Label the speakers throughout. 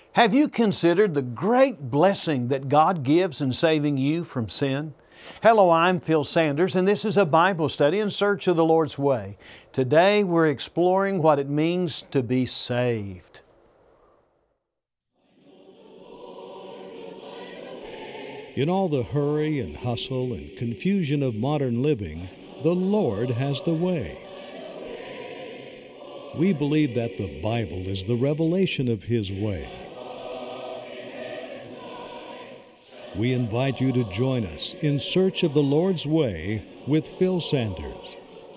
Speaker 1: Have you considered the great blessing that God gives in saving you from sin? Hello, I'm Phil Sanders, and this is a Bible study in search of the Lord's way. Today we're exploring what it means to be saved.
Speaker 2: In all the hurry and hustle and confusion of modern living, the Lord has the way. We believe that the Bible is the revelation of His way. We invite you to join us in search of the Lord's way with Phil Sanders.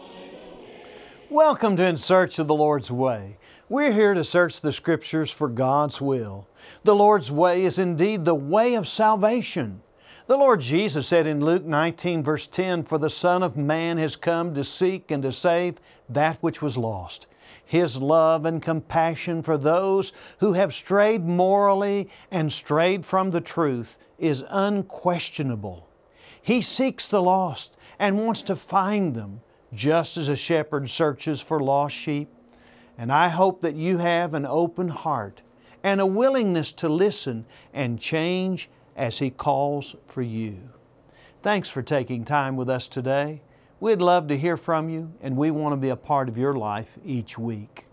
Speaker 1: Welcome to In Search of the Lord's Way. We're here to search the Scriptures for God's will. The Lord's way is indeed the way of salvation. The Lord Jesus said in Luke 19 verse 10, "For the Son of Man has come to seek and to save that which was lost." His love and compassion for those who have strayed morally and strayed from the truth is unquestionable. He seeks the lost and wants to find them, just as a shepherd searches for lost sheep. And I hope that you have an open heart and a willingness to listen and change as He calls for you. Thanks for taking time with us today. We'd love to hear from you, and we want to be a part of your life each week.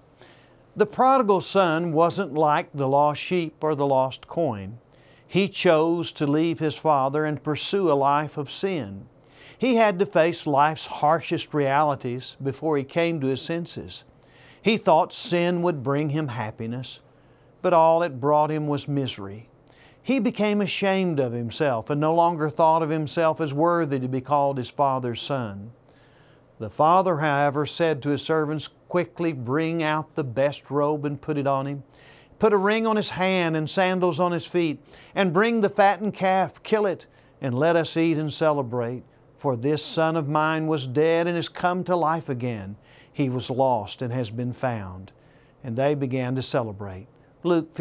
Speaker 1: The prodigal son wasn't like the lost sheep or the lost coin. He chose to leave his father and pursue a life of sin. He had to face life's harshest realities before he came to his senses. He thought sin would bring him happiness, but all it brought him was misery. He became ashamed of himself and no longer thought of himself as worthy to be called his father's son. The father, however, said to his servants, "Quickly bring out the best robe and put it on him. Put a ring on his hand and sandals on his feet, and bring the fattened calf, kill it, and let us eat and celebrate. For this son of mine was dead and has come to life again. He was lost and has been found." And they began to celebrate. Luke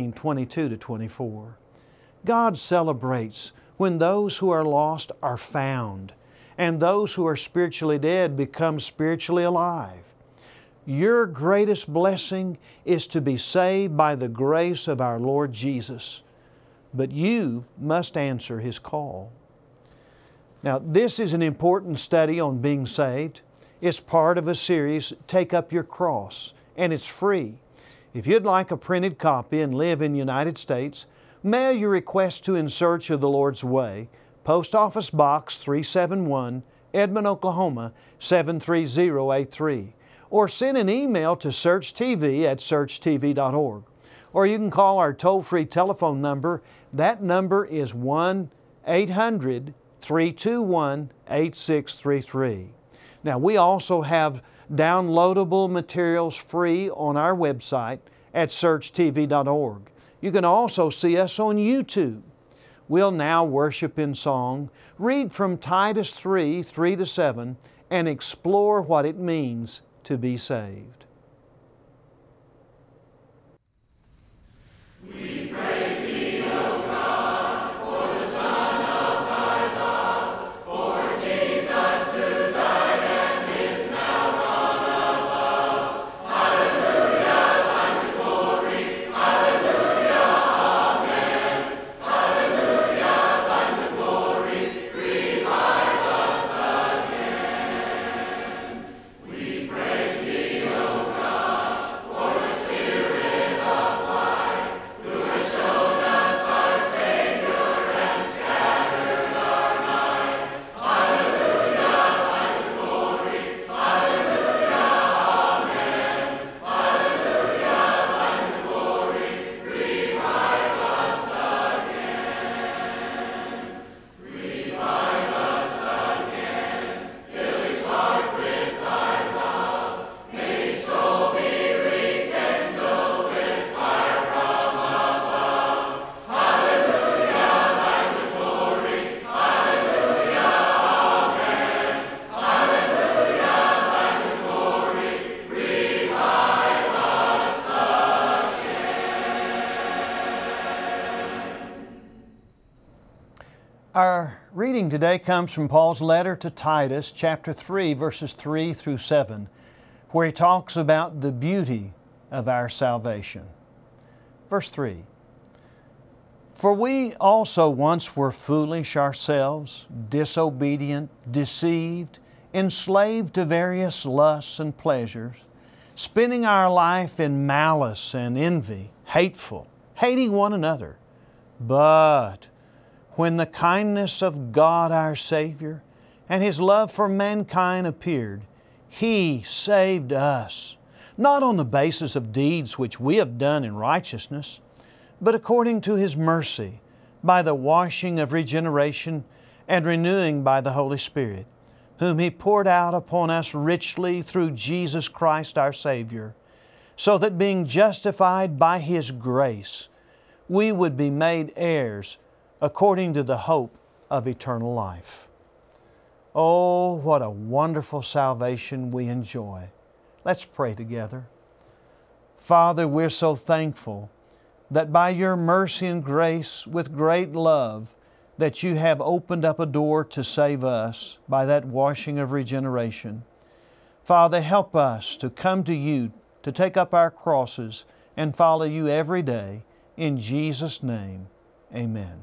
Speaker 1: 15:22-24. God celebrates when those who are lost are found, and those who are spiritually dead become spiritually alive. Your greatest blessing is to be saved by the grace of our Lord Jesus, but you must answer His call. Now, this is an important study on being saved. It's part of a series, Take Up Your Cross, and it's free. If you'd like a printed copy and live in the United States, mail your request to In Search of the Lord's Way, Post Office Box 371, Edmond, Oklahoma 73083, or send an email to searchtv@searchtv.org. Or you can call our toll-free telephone number. That number is 1-800-321-8633. Now, we also have downloadable materials free on our website at searchtv.org. You can also see us on YouTube. We'll now worship in song, read from Titus 3:3-7, and explore what it means to be saved.
Speaker 3: We praise Thee, O God, for the Son of Thy love, for Jesus who died and is now gone above. Hallelujah, Thine the glory. Hallelujah, amen. Hallelujah, Thine the glory. Revive us again. We praise Thee, O God, for the Spirit of light, who has shown us our Savior and scattered our night. Hallelujah, Thine the glory. Hallelujah, amen. Hallelujah, Thine the glory. Revive us again. Revive us again. Fill each heart with Thy love. May each soul be rekindled with fire from above. Hallelujah, Thine the glory. Hallelujah, amen. Hallelujah, Thine the glory. Revive us again.
Speaker 1: Our reading today comes from Paul's letter to Titus, chapter 3, verses 3-7, where he talks about the beauty of our salvation. Verse 3. For we also once were foolish ourselves, disobedient, deceived, enslaved to various lusts and pleasures, spending our life in malice and envy, hateful, hating one another. But when the kindness of God our Savior and His love for mankind appeared, He saved us, not on the basis of deeds which we have done in righteousness, but according to His mercy, by the washing of regeneration and renewing by the Holy Spirit, whom He poured out upon us richly through Jesus Christ our Savior, so that being justified by His grace, we would be made heirs according to the hope of eternal life. Oh, what a wonderful salvation we enjoy. Let's pray together. Father, we're so thankful that by Your mercy and grace, with great love, that You have opened up a door to save us by that washing of regeneration. Father, help us to come to You, to take up our crosses and follow You every day. In Jesus' name, amen.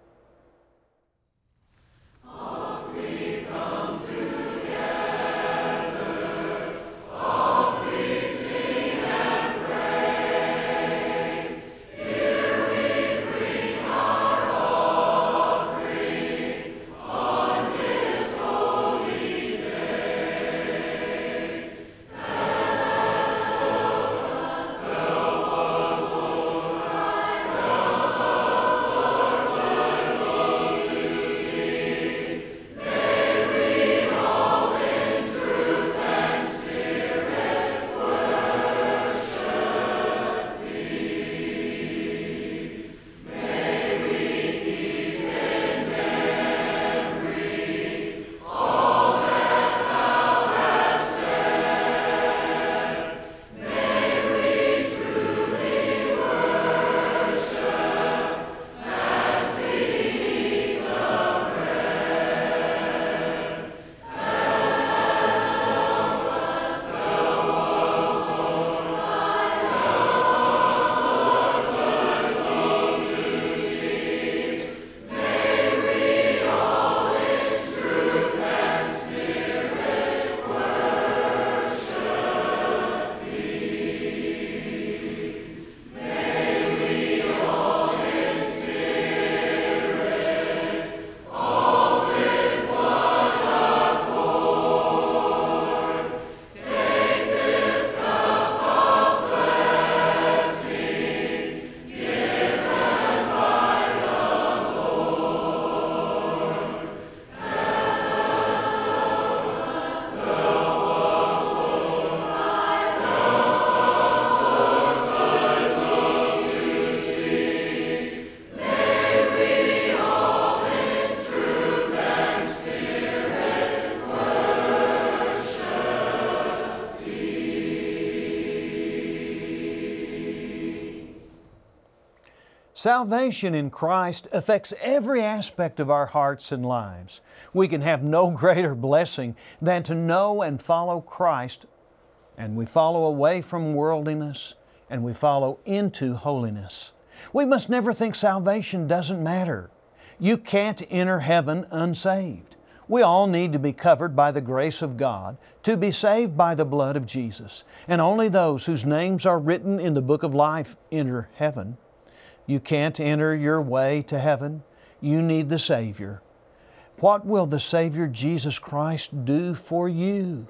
Speaker 1: Salvation in Christ affects every aspect of our hearts and lives. We can have no greater blessing than to know and follow Christ, and we follow away from worldliness, and we follow into holiness. We must never think salvation doesn't matter. You can't enter heaven unsaved. We all need to be covered by the grace of God to be saved by the blood of Jesus, and only those whose names are written in the book of life enter heaven. You can't enter your way to heaven. You need the Savior. What will the Savior Jesus Christ do for you?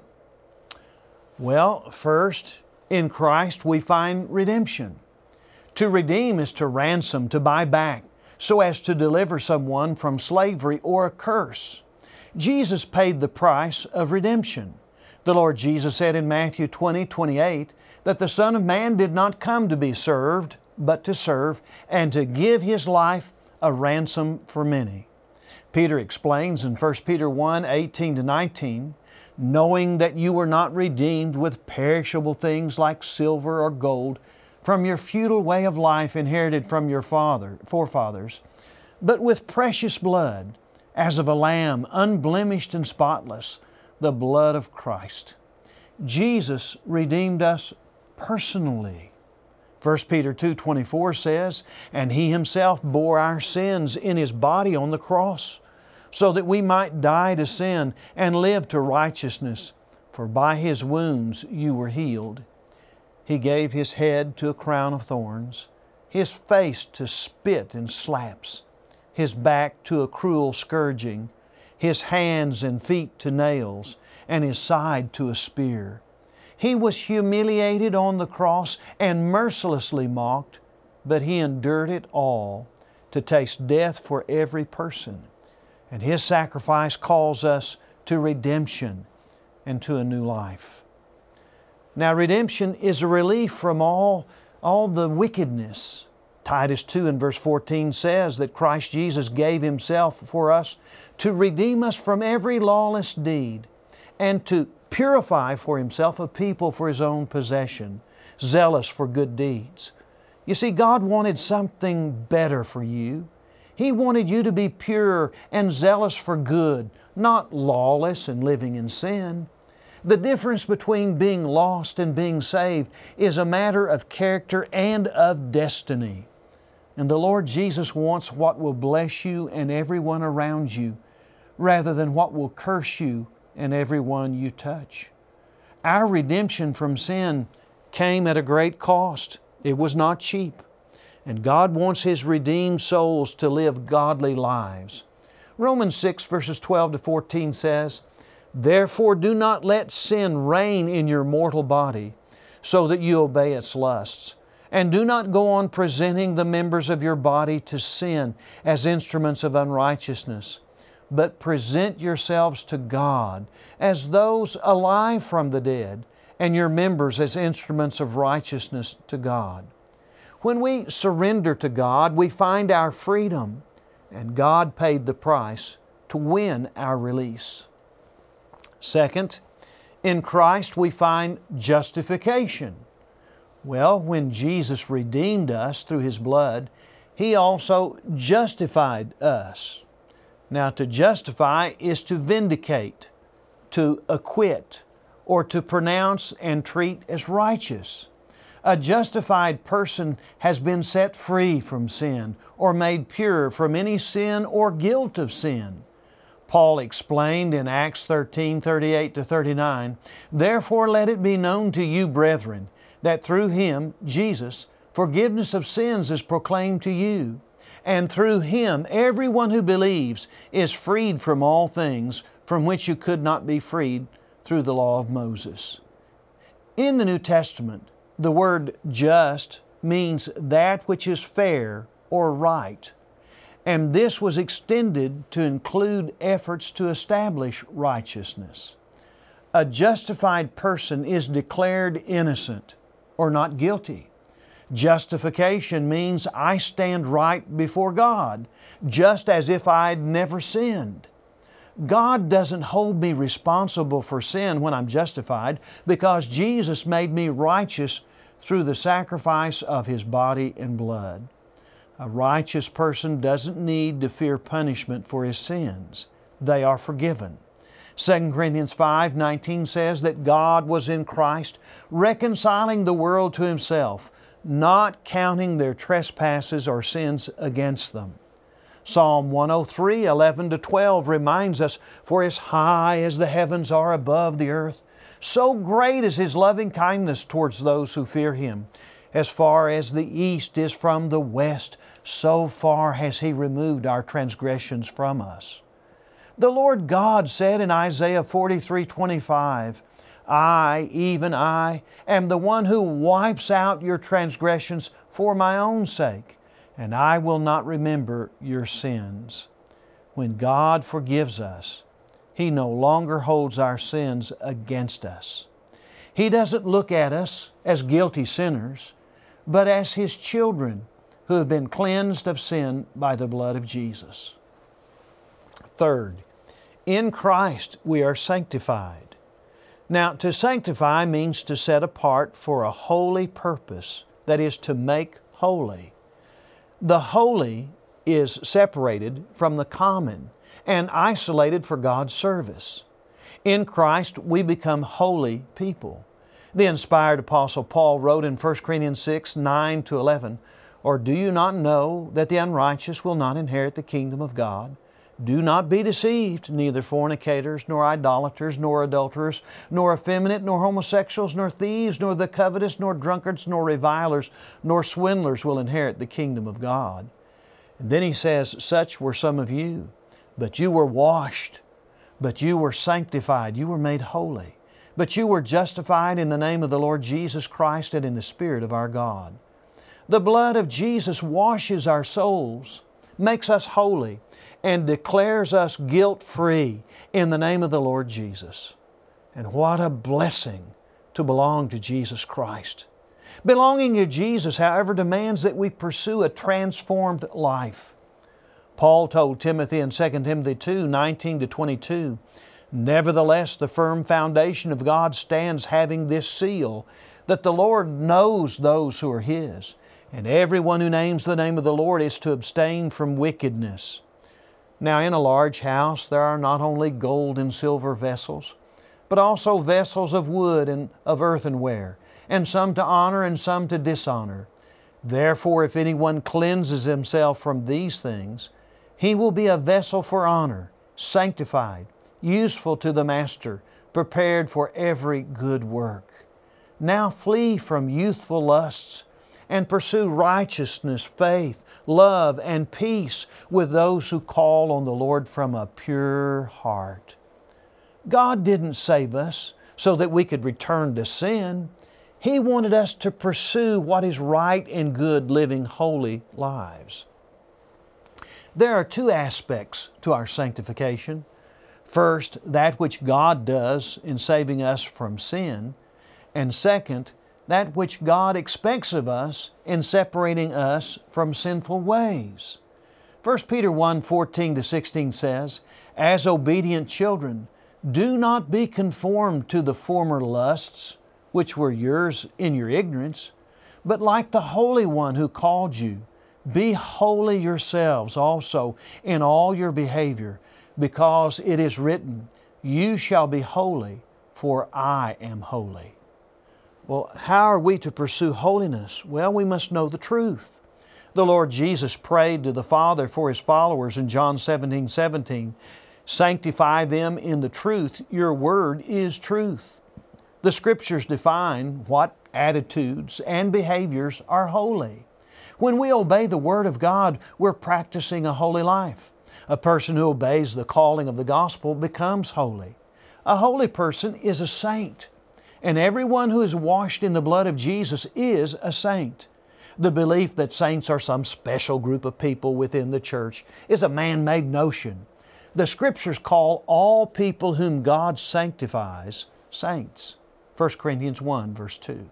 Speaker 1: Well, first, in Christ we find redemption. To redeem is to ransom, to buy back, so as to deliver someone from slavery or a curse. Jesus paid the price of redemption. The Lord Jesus said in Matthew 20:28 that the Son of Man did not come to be served, but to serve, and to give His life a ransom for many. Peter explains in 1 Peter 1:18-19, knowing that you were not redeemed with perishable things like silver or gold from your futile way of life inherited from your forefathers, but with precious blood, as of a lamb, unblemished and spotless, the blood of Christ. Jesus redeemed us personally. 1 Peter 2:24 says, "And He Himself bore our sins in His body on the cross, so that we might die to sin and live to righteousness. For by His wounds you were healed. He gave His head to a crown of thorns, His face to spit and slaps, His back to a cruel scourging, His hands and feet to nails, and His side to a spear. He was humiliated on the cross and mercilessly mocked, but He endured it all to taste death for every person. And His sacrifice calls us to redemption and to a new life." Now, redemption is a relief from all the wickedness. Titus 2 and verse 14 says that Christ Jesus gave Himself for us to redeem us from every lawless deed and to purify for Himself a people for His own possession, zealous for good deeds. You see, God wanted something better for you. He wanted you to be pure and zealous for good, not lawless and living in sin. The difference between being lost and being saved is a matter of character and of destiny. And the Lord Jesus wants what will bless you and everyone around you, rather than what will curse you and everyone you touch. Our redemption from sin came at a great cost. It was not cheap. And God wants His redeemed souls to live godly lives. Romans 6 verses 12 to 14 says, "Therefore do not let sin reign in your mortal body, so that you obey its lusts. And do not go on presenting the members of your body to sin as instruments of unrighteousness, but present yourselves to God as those alive from the dead, and your members as instruments of righteousness to God." When we surrender to God, we find our freedom, and God paid the price to win our release. Second, in Christ we find justification. Well, when Jesus redeemed us through His blood, He also justified us. Now, to justify is to vindicate, to acquit, or to pronounce and treat as righteous. A justified person has been set free from sin or made pure from any sin or guilt of sin. Paul explained in Acts 13:38 to 39, "Therefore let it be known to you, brethren, that through Him, Jesus, forgiveness of sins is proclaimed to you. And through Him, everyone who believes is freed from all things from which you could not be freed through the law of Moses." In the New Testament, the word just means that which is fair or right. And this was extended to include efforts to establish righteousness. A justified person is declared innocent or not guilty. Justification means I stand right before God, just as if I'd never sinned. God doesn't hold me responsible for sin when I'm justified, because Jesus made me righteous through the sacrifice of His body and blood. A righteous person doesn't need to fear punishment for his sins. They are forgiven. 2 Corinthians 5:19 says that God was in Christ, reconciling the world to Himself, not counting their trespasses or sins against them. Psalm 103:11 to 12 reminds us, "For as high as the heavens are above the earth, so great is His loving kindness towards those who fear Him. As far as the east is from the west, so far has He removed our transgressions from us." The Lord God said in Isaiah 43:25, "I, even I, am the one who wipes out your transgressions for my own sake, and I will not remember your sins." When God forgives us, He no longer holds our sins against us. He doesn't look at us as guilty sinners, but as His children who have been cleansed of sin by the blood of Jesus. Third, in Christ we are sanctified. Now, to sanctify means to set apart for a holy purpose, that is, to make holy. The holy is separated from the common and isolated for God's service. In Christ we become holy people. The inspired Apostle Paul wrote in 1 Corinthians 6, 9 to 11, "Or do you not know that the unrighteous will not inherit the kingdom of God? Do not be deceived, neither fornicators, nor idolaters, nor adulterers, nor effeminate, nor homosexuals, nor thieves, nor the covetous, nor drunkards, nor revilers, nor swindlers will inherit the kingdom of God." And then he says, "Such were some of you, but you were washed, but you were sanctified, you were made holy, but you were justified in the name of the Lord Jesus Christ and in the Spirit of our God." The blood of Jesus washes our souls, makes us holy, and declares us guilt-free in the name of the Lord Jesus. And what a blessing to belong to Jesus Christ. Belonging to Jesus, however, demands that we pursue a transformed life. Paul told Timothy in 2 Timothy 2, 19 to 22, "Nevertheless, the firm foundation of God stands, having this seal, that the Lord knows those who are His, and everyone who names the name of the Lord is to abstain from wickedness." Now, in a large house there are not only gold and silver vessels, but also vessels of wood and of earthenware, and some to honor and some to dishonor. Therefore, if anyone cleanses himself from these things, he will be a vessel for honor, sanctified, useful to the master, prepared for every good work. Now flee from youthful lusts, and pursue righteousness, faith, love, and peace with those who call on the Lord from a pure heart. God didn't save us so that we could return to sin. He wanted us to pursue what is right and good, living holy lives. There are two aspects to our sanctification. First, that which God does in saving us from sin, and second, that which God expects of us in separating us from sinful ways. 1 Peter 1, 14 to 16 says, "As obedient children, do not be conformed to the former lusts, which were yours in your ignorance, but like the Holy One who called you, be holy yourselves also in all your behavior, because it is written, 'You shall be holy, for I am holy.'" Well, how are we to pursue holiness? Well, we must know the truth. The Lord Jesus prayed to the Father for His followers in John 17, 17, "Sanctify them in the truth, your word is truth." The Scriptures define what attitudes and behaviors are holy. When we obey the Word of God, we're practicing a holy life. A person who obeys the calling of the gospel becomes holy. A holy person is a saint. And everyone who is washed in the blood of Jesus is a saint. The belief that saints are some special group of people within the church is a man-made notion. The Scriptures call all people whom God sanctifies saints. 1 Corinthians 1, verse 2.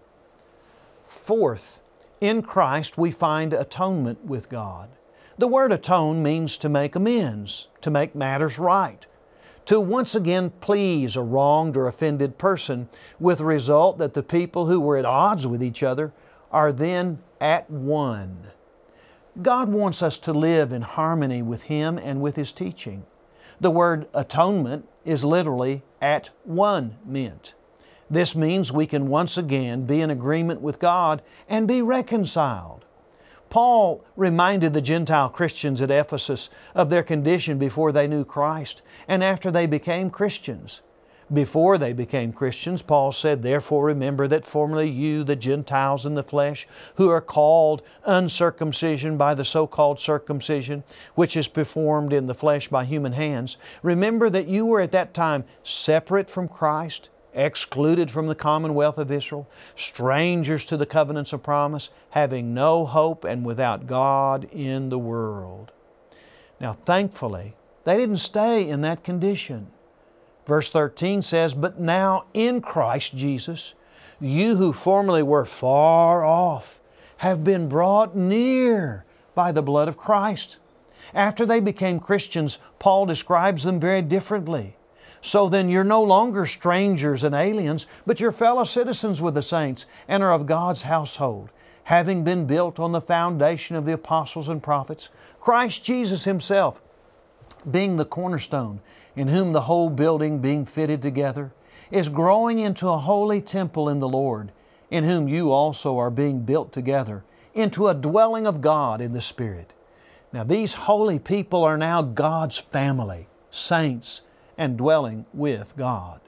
Speaker 1: Fourth, in Christ we find atonement with God. The word atone means to make amends, to make matters right, to once again please a wronged or offended person, with the result that the people who were at odds with each other are then at one. God wants us to live in harmony with Him and with His teaching. The word atonement is literally at one meant. This means we can once again be in agreement with God and be reconciled. Paul reminded the Gentile Christians at Ephesus of their condition before they knew Christ and after they became Christians. Before they became Christians, Paul said, "Therefore remember that formerly you, the Gentiles in the flesh, who are called uncircumcision by the so-called circumcision, which is performed in the flesh by human hands, remember that you were at that time separate from Christ, excluded from the commonwealth of Israel, strangers to the covenants of promise, having no hope and without God in the world." Now, thankfully, they didn't stay in that condition. Verse 13 says, "But now in Christ Jesus, you who formerly were far off have been brought near by the blood of Christ." After they became Christians, Paul describes them very differently. "So then you're no longer strangers and aliens, but you're fellow citizens with the saints and are of God's household, having been built on the foundation of the apostles and prophets, Christ Jesus Himself being the cornerstone, in whom the whole building being fitted together is growing into a holy temple in the Lord, in whom you also are being built together into a dwelling of God in the Spirit. Now these holy people are now God's family, saints, and dwelling with God.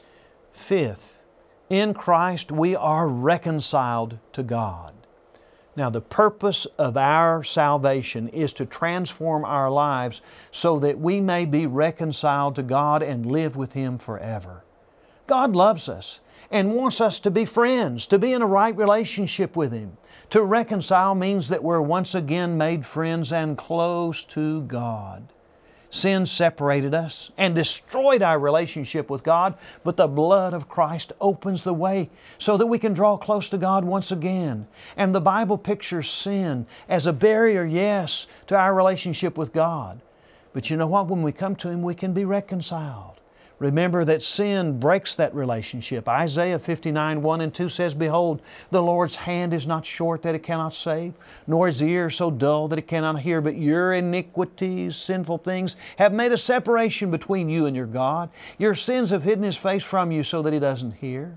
Speaker 1: Fifth, in Christ we are reconciled to God. Now the purpose of our salvation is to transform our lives so that we may be reconciled to God and live with Him forever. God loves us and wants us to be friends, to be in a right relationship with Him. To reconcile means that we're once again made friends and close to God. Sin separated us and destroyed our relationship with God, but the blood of Christ opens the way so that we can draw close to God once again. And the Bible pictures sin as a barrier, yes, to our relationship with God. But you know what? When we come to Him, we can be reconciled. Remember that sin breaks that relationship. Isaiah 59, 1 and 2 says, Behold, the Lord's hand is not short that it cannot save, nor His ear so dull that it cannot hear, but your iniquities, sinful things, have made a separation between you and your God. Your sins have hidden His face from you so that He doesn't hear.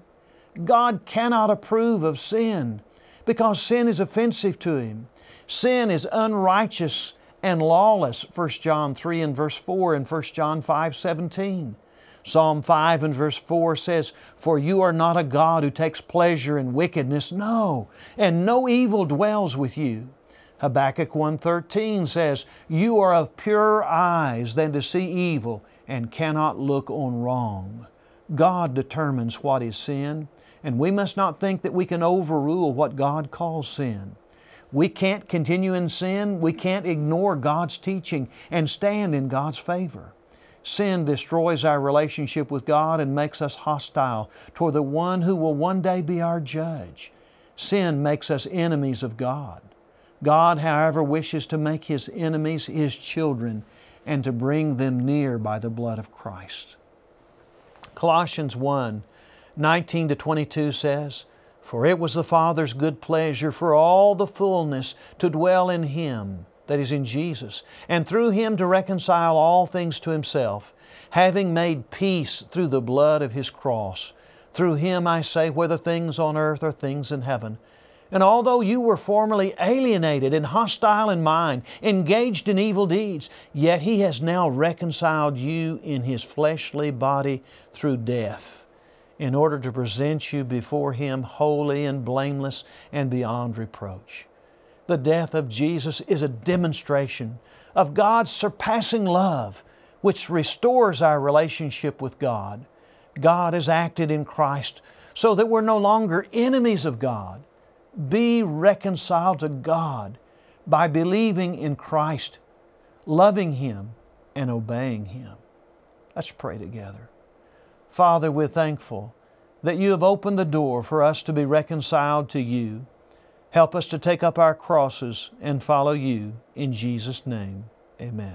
Speaker 1: God cannot approve of sin because sin is offensive to Him. Sin is unrighteous and lawless, 1 John 3 and verse 4 and 1 John 5, 17. Psalm 5 and verse 4 says, For you are not a God who takes pleasure in wickedness, no, and no evil dwells with you. Habakkuk 1:13 says, You are of purer eyes than to see evil, and cannot look on wrong. God determines what is sin, and we must not think that we can overrule what God calls sin. We can't continue in sin, we can't ignore God's teaching and stand in God's favor. Sin destroys our relationship with God and makes us hostile toward the one who will one day be our judge. Sin makes us enemies of God. God, however, wishes to make His enemies His children and to bring them near by the blood of Christ. Colossians 1, 19 to 22 says, For it was the Father's good pleasure for all the fullness to dwell in Him, that is in Jesus, and through Him to reconcile all things to Himself, having made peace through the blood of His cross. Through Him, I say, whether things on earth or things in heaven. And although you were formerly alienated and hostile in mind, engaged in evil deeds, yet He has now reconciled you in His fleshly body through death, in order to present you before Him holy and blameless and beyond reproach. The death of Jesus is a demonstration of God's surpassing love, which restores our relationship with God. God has acted in Christ so that we're no longer enemies of God. Be reconciled to God by believing in Christ, loving Him, and obeying Him. Let's pray together. Father, we're thankful that You have opened the door for us to be reconciled to You. Help us to take up our crosses and follow You. In Jesus' name, amen.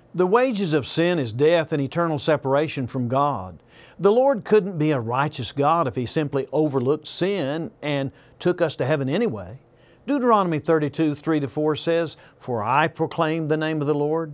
Speaker 1: The wages of sin is death and eternal separation from God. The Lord couldn't be a righteous God if He simply overlooked sin and took us to heaven anyway. Deuteronomy 32, 3-4 says, "For I proclaim the name of the Lord,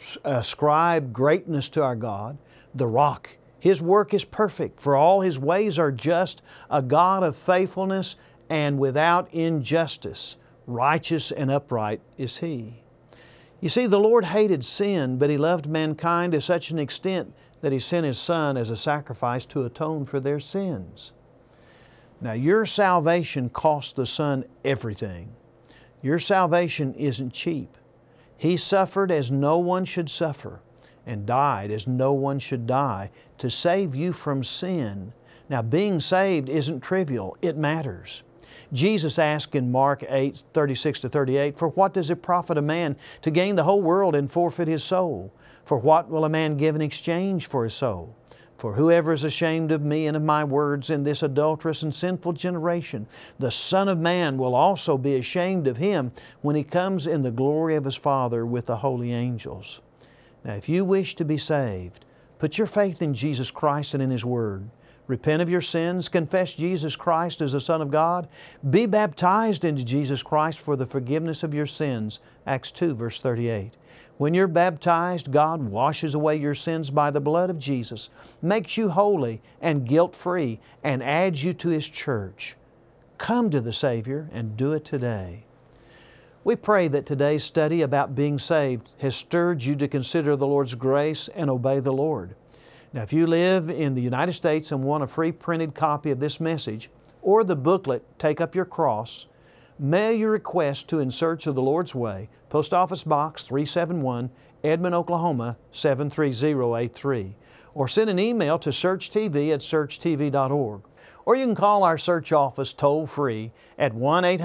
Speaker 1: ascribe greatness to our God, the rock. His work is perfect, for all His ways are just, a God of faithfulness and without injustice. Righteous and upright is He." You see, the Lord hated sin, but He loved mankind to such an extent that He sent His Son as a sacrifice to atone for their sins. Now, your salvation cost the Son everything. Your salvation isn't cheap. He suffered as no one should suffer and died as no one should die to save you from sin. Now, being saved isn't trivial. It matters. Jesus asked in Mark 8, 36-38, "For what does it profit a man to gain the whole world and forfeit his soul? For what will a man give in exchange for his soul? For whoever is ashamed of Me and of My words in this adulterous and sinful generation, the Son of Man will also be ashamed of him when He comes in the glory of His Father with the holy angels." Now, if you wish to be saved, put your faith in Jesus Christ and in His Word. Repent of your sins, confess Jesus Christ as the Son of God, be baptized into Jesus Christ for the forgiveness of your sins, Acts 2, verse 38. When you're baptized, God washes away your sins by the blood of Jesus, makes you holy and guilt-free, and adds you to His church. Come to the Savior and do it today. We pray that today's study about being saved has stirred you to consider the Lord's grace and obey the Lord. Now, if you live in the United States and want a free printed copy of this message or the booklet, Take Up Your Cross, mail your request to In Search of the Lord's Way, Post Office Box 371, Edmond, Oklahoma 73083, or send an email to searchtv@searchtv.org. Or you can call our search office toll-free at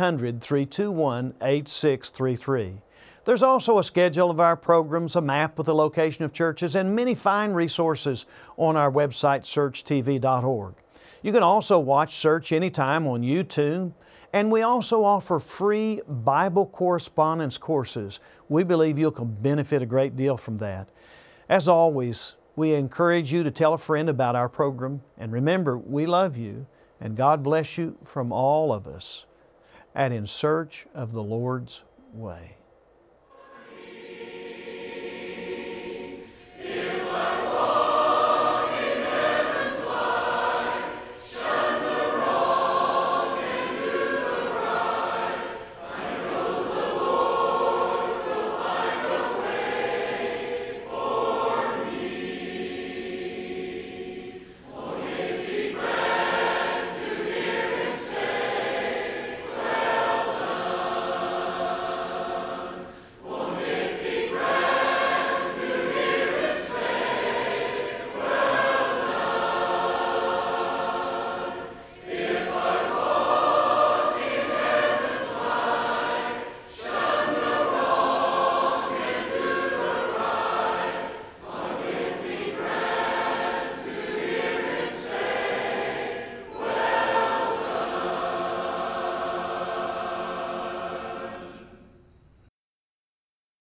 Speaker 1: 1-800-321-8633. There's also a schedule of our programs, a map with the location of churches, and many fine resources on our website, searchtv.org. You can also watch Search anytime on YouTube, and we also offer free Bible correspondence courses. We believe you'll benefit a great deal from that. As always, we encourage you to tell a friend about our program, and remember, we love you, and God bless you from all of us at In Search of the Lord's Way.